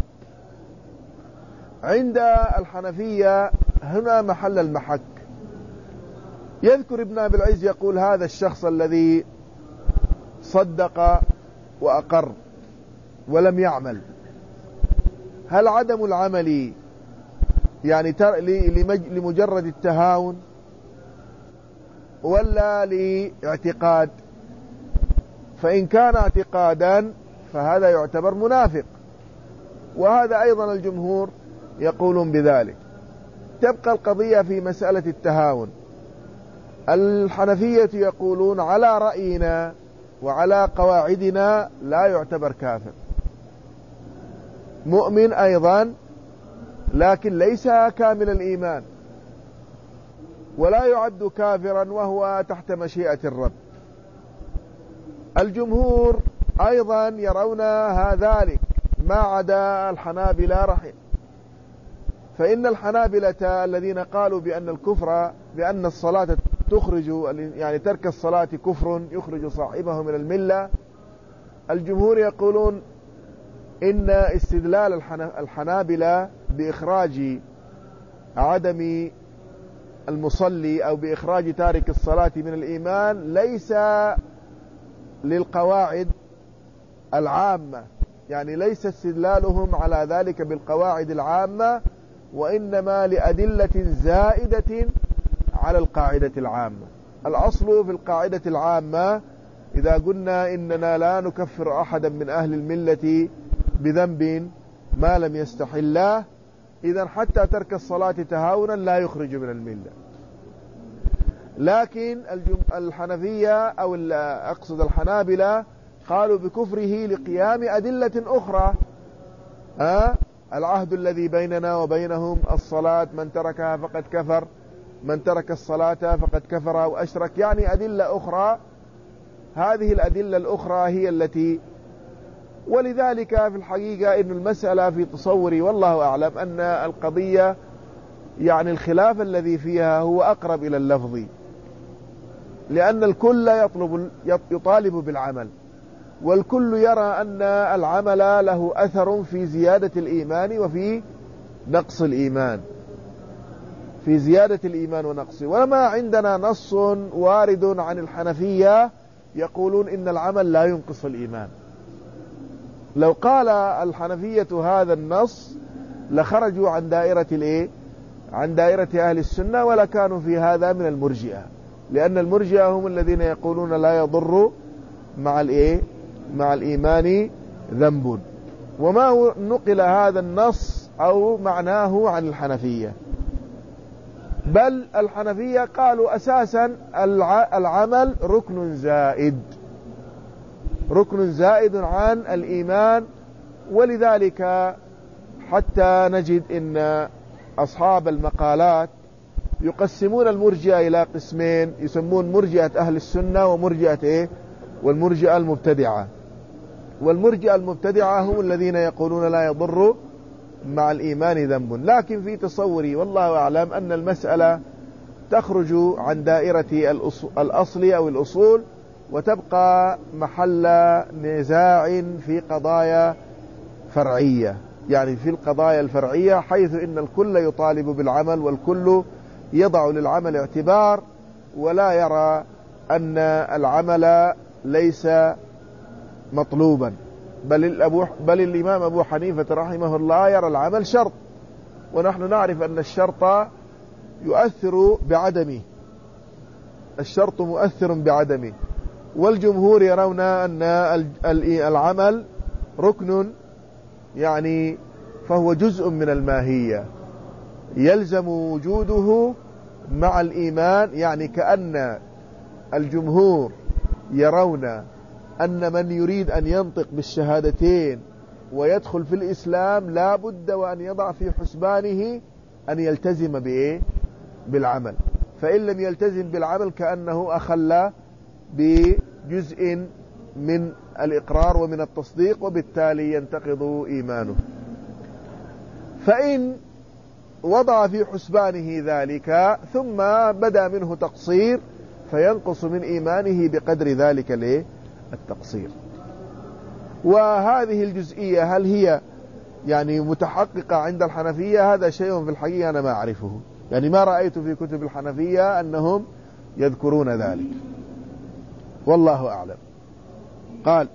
A: عند الحنفية هنا محل المحك. يذكر ابن أبي العز يقول هذا الشخص الذي صدق وأقر ولم يعمل، هل عدم العمل يعني لمجرد التهاون ولا لاعتقاد؟ فإن كان اعتقادا فهذا يعتبر منافق، وهذا أيضا الجمهور يقولون بذلك. تبقى القضية في مسألة التهاون. الحنفية يقولون على رأينا وعلى قواعدنا لا يعتبر كافر، مؤمن أيضا لكن ليس كامل الإيمان، ولا يعد كافرا وهو تحت مشيئة الرب. الجمهور أيضا يرون ذلك ما عدا الحنابلة فإن الحنابلة الذين قالوا بأن الكفر بأن الصلاة تخرج، يعني ترك الصلاة كفر يخرج صاحبه من الملة، الجمهور يقولون إن استدلال الحنابلة بإخراج عدم المصلي أو بإخراج تارك الصلاة من الإيمان ليس للقواعد العامة، يعني ليس استدلالهم على ذلك بالقواعد العامة، وإنما لأدلة زائدة على القاعدة العامة. الأصل في القاعدة العامة إذا قلنا إننا لا نكفر أحدا من أهل الملة بذنب ما لم يستحله، إذن حتى ترك الصلاة تهاونا لا يخرج من الملة. لكن الحنفية أو أقصد الحنابلة قالوا بكفره لقيام أدلة أخرى، العهد الذي بيننا وبينهم الصلاة، من تركها فقد كفر، من ترك الصلاة فقد كفر أو أشرك، يعني أدلة أخرى. هذه الأدلة الأخرى هي التي، ولذلك في الحقيقة إن المسألة في تصوري والله أعلم أن القضية يعني الخلاف الذي فيها هو أقرب إلى اللفظ، لأن الكل يطالب بالعمل، والكل يرى أن العمل له أثر في زيادة الإيمان وفي نقص الإيمان، في زيادة الإيمان ونقصه. وما عندنا نص وارد عن الحنفية يقولون إن العمل لا ينقص الإيمان. لو قال الحنفية هذا النص لخرجوا عن دائرة عن دائرة أهل السنة، ولا كانوا في هذا من المرجئة، لأن المرجئة هم الذين يقولون لا يضر مع الإيمان ذنب. وما نقل هذا النص أو معناه عن الحنفية، بل الحنفية قالوا أساسا العمل ركن زائد عن الإيمان. ولذلك حتى نجد إن أصحاب المقالات يقسمون المرجئة إلى قسمين، يسمون مرجئة أهل السنة والمرجئة المبتدعة. والمرجئة المبتدعة هم الذين يقولون لا يضر مع الإيمان ذنب. لكن في تصوري والله أعلم أن المسألة تخرج عن دائرة الأصل أو الأصول، وتبقى محل نزاع في قضايا فرعية، يعني في القضايا الفرعية، حيث إن الكل يطالب بالعمل والكل يضع للعمل اعتبار، ولا يرى أن العمل ليس مطلوبا، بل الإمام أبو حنيفة رحمه الله يرى العمل شرط، ونحن نعرف أن الشرط يؤثر بعدمه، الشرط مؤثر بعدمه. والجمهور يرون أن العمل ركن، يعني فهو جزء من الماهية يلزم وجوده مع الإيمان. يعني كأن الجمهور يرون أن من يريد أن ينطق بالشهادتين ويدخل في الإسلام لا بد وأن يضع في حسبانه أن يلتزم بالعمل. فإن لم يلتزم بالعمل كأنه أخل بجزء من الإقرار ومن التصديق، وبالتالي ينتقض إيمانه. فإن وضع في حسبانه ذلك ثم بدا منه تقصير فينقص من إيمانه بقدر ذلك التقصير. وهذه الجزئية هل هي يعني متحققة عند الحنفية؟ هذا شيء في الحقيقة أنا ما أعرفه، يعني ما رأيت في كتب الحنفية أنهم يذكرون ذلك، والله أعلم. قال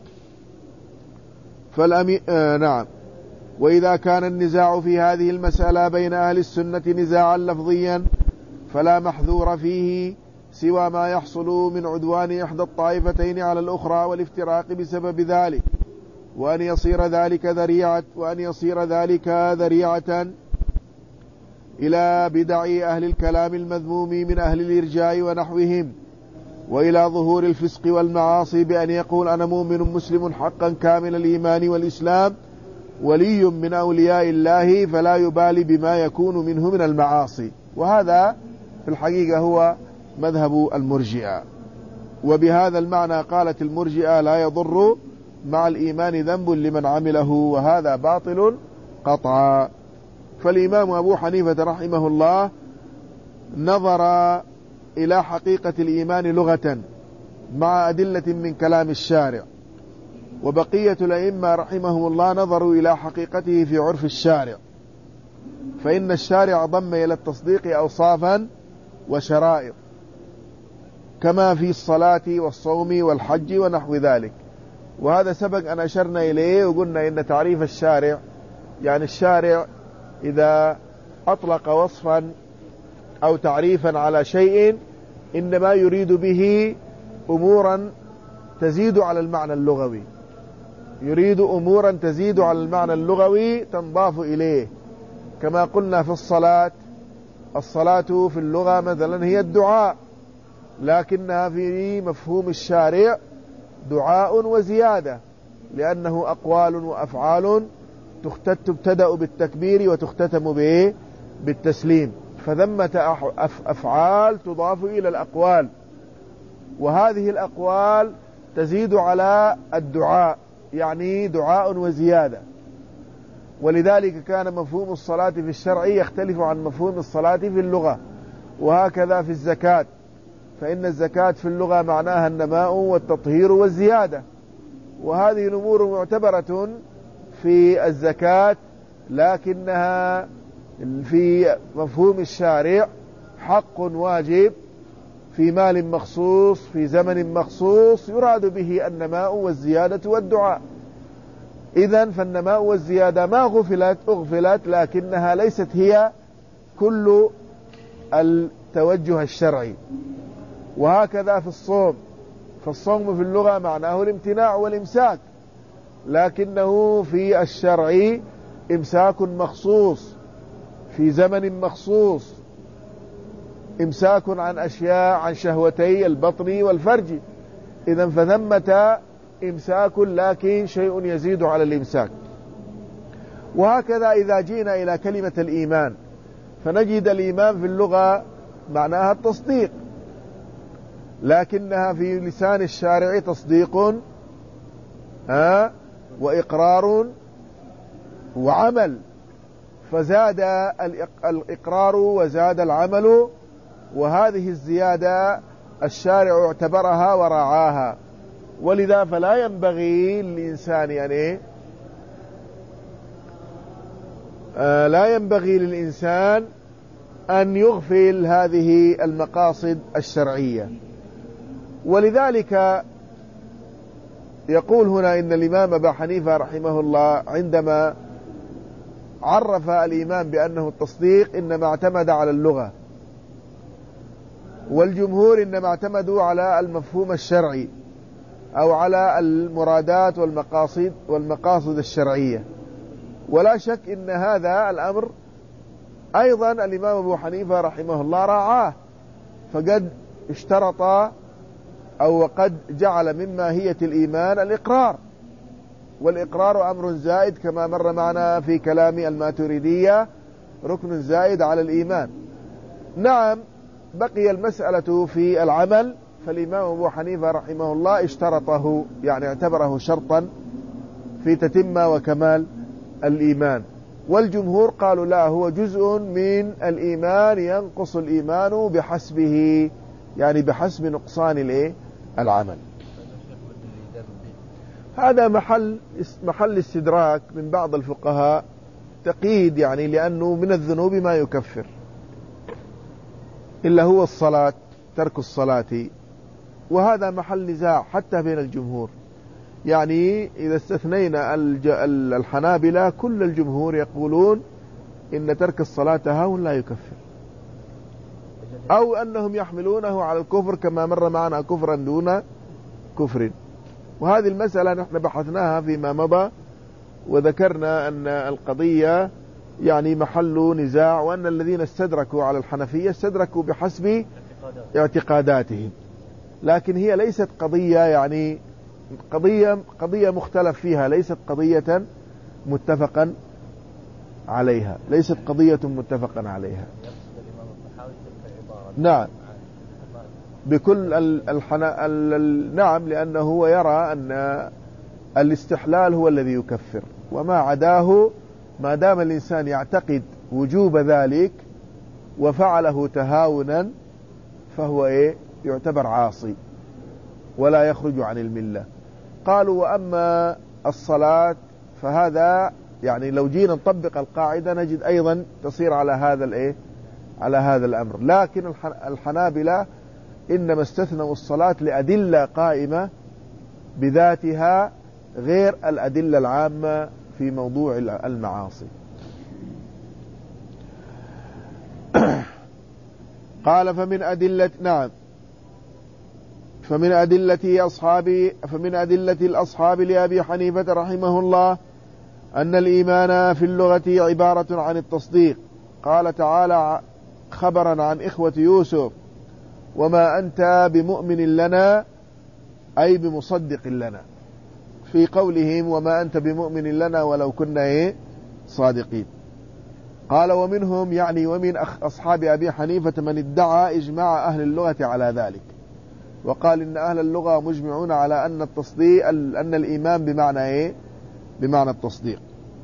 A: نعم. وإذا كان النزاع في هذه المسألة بين أهل السنة نزاعا لفظيا فلا محذور فيه سوى ما يحصل من عدوان إحدى الطائفتين على الأخرى والافتراق بسبب ذلك، وأن يصير ذلك ذريعة إلى بدع أهل الكلام المذموم من أهل الإرجاء ونحوهم، وإلى ظهور الفسق والمعاصي بأن يقول أنا مؤمن مسلم حقا كامل الإيمان والإسلام ولي من أولياء الله فلا يبالي بما يكون منه من المعاصي. وهذا في الحقيقة هو مذهب المرجئة، وبهذا المعنى قالت المرجئة لا يضر مع الإيمان ذنب لمن عمله، وهذا باطل قطعا. فالإمام أبو حنيفة رحمه الله نظر إلى حقيقة الإيمان لغة مع أدلة من كلام الشارع، وبقية الأئمة رحمهم الله نظروا إلى حقيقته في عرف الشارع، فإن الشارع ضم إلى التصديق أوصافا وشرائط كما في الصلاة والصوم والحج ونحو ذلك. وهذا سبق أن أشرنا إليه وقلنا إن تعريف الشارع، يعني الشارع إذا أطلق وصفا أو تعريفا على شيء إنما يريد به أمورا تزيد على المعنى اللغوي، يريد أمورا تزيد على المعنى اللغوي تنضاف إليه. كما قلنا في الصلاة في اللغة مثلا هي الدعاء، لكنها في مفهوم الشارع دعاء وزيادة، لأنه أقوال وأفعال تبتدأ بالتكبير وتختتم بالتسليم، فثمة أفعال تضاف إلى الأقوال، وهذه الأقوال تزيد على الدعاء، يعني دعاء وزيادة. ولذلك كان مفهوم الصلاة في الشرع يختلف عن مفهوم الصلاة في اللغة، وهكذا في الزكاة، فإن الزكاة في اللغة معناها النماء والتطهير والزيادة، وهذه الأمور معتبرة في الزكاة، لكنها في مفهوم الشارع حق واجب في مال مخصوص في زمن مخصوص يراد به النماء والزيادة والدعاء. إذن فالنماء والزيادة ما أغفلت، لكنها ليست هي كل التوجه الشرعي. وهكذا في الصوم، فالصوم في اللغة معناه الامتناع والإمساك، لكنه في الشرع إمساك مخصوص في زمن مخصوص، إمساك عن أشياء، عن شهوتي البطن والفرج. إذن فثمة إمساك لكن شيء يزيد على الإمساك. وهكذا إذا جينا إلى كلمة الإيمان فنجد الإيمان في اللغة معناها التصديق، لكنها في لسان الشارع تصديق وإقرار وعمل، فزاد الإقرار وزاد العمل، وهذه الزيادة الشارع اعتبرها ورعاها. ولذا فلا ينبغي للإنسان لا ينبغي للإنسان أن يغفل هذه المقاصد الشرعية. ولذلك يقول هنا إن الإمام أبا حنيفة رحمه الله عندما عرف الإيمان بأنه التصديق إنما اعتمد على اللغة، والجمهور إنما اعتمدوا على المفهوم الشرعي أو على المرادات والمقاصد الشرعية. ولا شك إن هذا الأمر أيضا الإمام أبو حنيفة رحمه الله رعاه، فقد اشترط أو قد جعل من ماهية الإيمان الإقرار، والإقرار أمر زائد كما مر معنا في كلام الماتريدية، ركن زائد على الإيمان. نعم بقي المسألة في العمل، فالإمام أبو حنيفة رحمه الله اشترطه، يعني اعتبره شرطا في تتمة وكمال الإيمان. والجمهور قالوا لا، هو جزء من الإيمان ينقص الإيمان بحسبه، يعني بحسب نقصان العمل. هذا محل استدراك من بعض الفقهاء، تقييد، يعني لأنه من الذنوب ما يكفر إلا هو الصلاة، ترك الصلاة، وهذا محل نزاع حتى بين الجمهور. يعني إذا استثنينا الحنابلة، كل الجمهور يقولون إن ترك الصلاة هاو لا يكفر، أو أنهم يحملونه على الكفر كما مر معنا كفرا دون كفر. وهذه المسألة نحن بحثناها فيما مضى، وذكرنا أن القضية يعني محل نزاع، وأن الذين استدركوا على الحنفية استدركوا بحسب اعتقاداتهم، لكن هي ليست قضية، يعني قضية مختلف فيها، ليست قضية متفقا عليها، ليست قضية متفقا عليها. نعم، بكل نعم، لأنه هو يرى أن الاستحلال هو الذي يكفر، وما عداه ما دام الإنسان يعتقد وجوب ذلك وفعله تهاونا فهو يعتبر عاصي ولا يخرج عن الملة. قالوا وأما الصلاة فهذا، يعني لو جينا نطبق القاعدة نجد أيضا تصير على هذا على هذا الأمر، لكن الحنابلة إنما استثنوا الصلاة لأدلة قائمة بذاتها غير الأدلة العامة في موضوع المعاصي. قال فمن أدلة الأصحاب لأبي حنيفة رحمه الله أن الإيمان في اللغة عبارة عن التصديق. قال تعالى خبرا عن إخوة يوسف: وما أنت بمؤمن لنا، أي بمصدق لنا، في قولهم وما أنت بمؤمن لنا ولو كنا صادقين. قال ومنهم، يعني ومن أصحاب أبي حنيفة، من ادعى إجماع أهل اللغة على ذلك، وقال إن أهل اللغة مجمعون على أن التصديق، أن الإيمان بمعنى التصديق.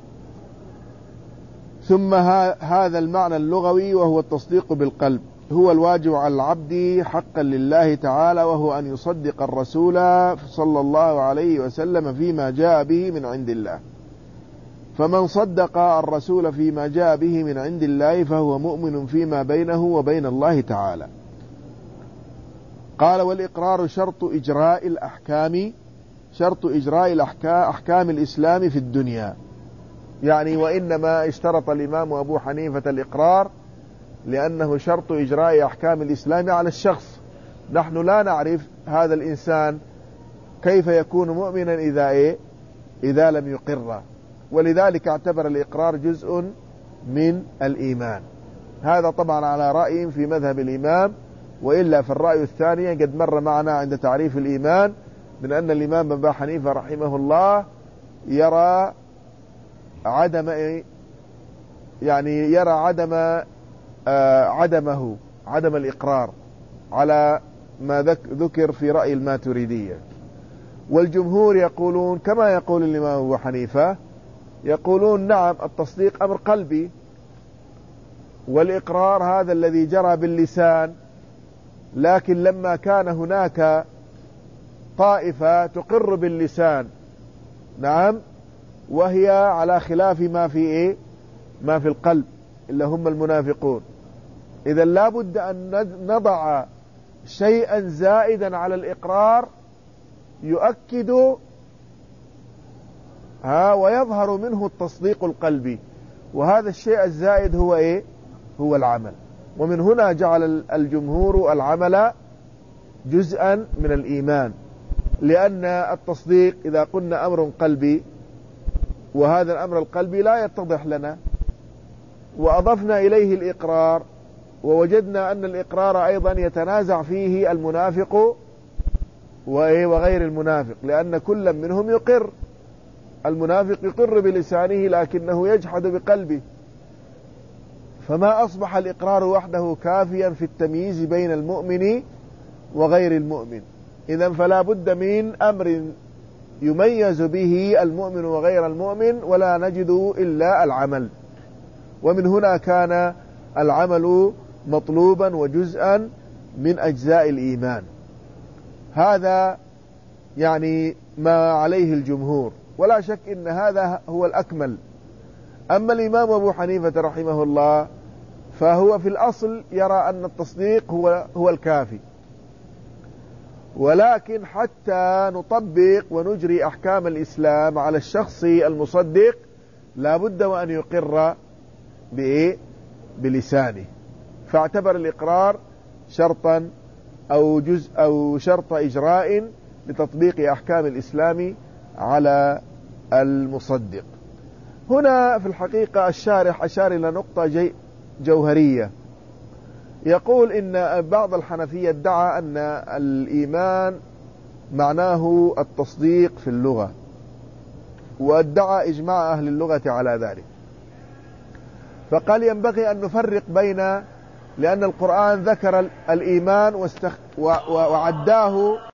A: ثم هذا المعنى اللغوي وهو التصديق بالقلب هو الواجب على العبد حقا لله تعالى، وهو أن يصدق الرسول صلى الله عليه وسلم فيما جاء به من عند الله. فمن صدق الرسول فيما جاء به من عند الله فهو مؤمن فيما بينه وبين الله تعالى. قال والإقرار شرط إجراء أحكام الإسلام في الدنيا، يعني وإنما اشترط الإمام أبو حنيفة الإقرار لأنه شرط إجراء أحكام الإسلام على الشخص. نحن لا نعرف هذا الإنسان كيف يكون مؤمنا إذا لم يقر، ولذلك اعتبر الإقرار جزء من الإيمان. هذا طبعا على رأي في مذهب الإمام، وإلا في الرأي الثاني قد مر معنا عند تعريف الإيمان من أن الإمام أبو حنيفة رحمه الله يرى عدم الإقرار على ما ذكر في رأي الماتريدية. والجمهور يقولون كما يقول الإمام أبو حنيفة، يقولون نعم التصديق أمر قلبي، والإقرار هذا الذي جرى باللسان، لكن لما كان هناك طائفة تقر باللسان نعم وهي على خلاف ما في القلب إلا هم المنافقون، إذا لا بد أن نضع شيئا زائدا على الإقرار يؤكد ويظهر منه التصديق القلبي، وهذا الشيء الزائد هو العمل. ومن هنا جعل الجمهور العمل جزءا من الإيمان، لأن التصديق إذا قلنا أمر قلبي وهذا الأمر القلبي لا يتضح لنا، وأضفنا إليه الإقرار ووجدنا أن الإقرار أيضا يتنازع فيه المنافق وغير المنافق، لأن كل منهم يقر. المنافق يقر بلسانه لكنه يجحد بقلبه، فما أصبح الإقرار وحده كافيا في التمييز بين المؤمن وغير المؤمن. إذن فلا بد من أمر يميز به المؤمن وغير المؤمن، ولا نجد إلا العمل. ومن هنا كان العمل مطلوبا وجزءا من أجزاء الإيمان. هذا يعني ما عليه الجمهور، ولا شك إن هذا هو الأكمل. أما الإمام أبو حنيفة رحمه الله فهو في الأصل يرى أن التصديق هو الكافي، ولكن حتى نطبق ونجري أحكام الإسلام على الشخص المصدق لا بد وأن يقر بلسانه، فاعتبر الإقرار شرطا أو جزء أو شرط إجراء لتطبيق أحكام الإسلام على المصدق. هنا في الحقيقة الشارح أشار إلى نقطة جوهرية، يقول إن بعض الحنفية ادعى أن الإيمان معناه التصديق في اللغة، وادعى إجماع أهل اللغة على ذلك، فقال ينبغي أن نفرق بين، لأن القرآن ذكر الإيمان وعداه